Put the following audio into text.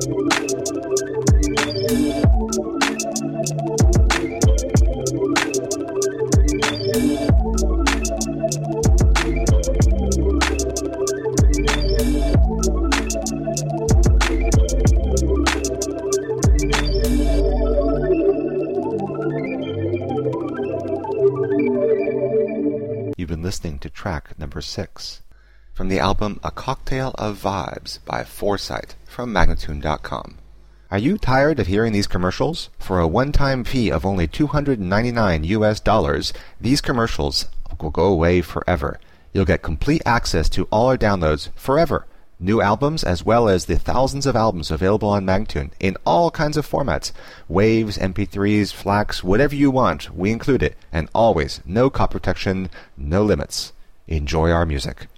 You've been listening to track number 6 from the album A Cocktail of Vibes by Foresight from Magnatune.com. Are you tired of hearing these commercials? For a one-time fee of only $299, these commercials will go away forever. You'll get complete access to all our downloads forever. New albums as well as the thousands of albums available on Magnatune in all kinds of formats. Waves, MP3s, FLACs, whatever you want, we include it. And always, no copy protection, no limits. Enjoy our music.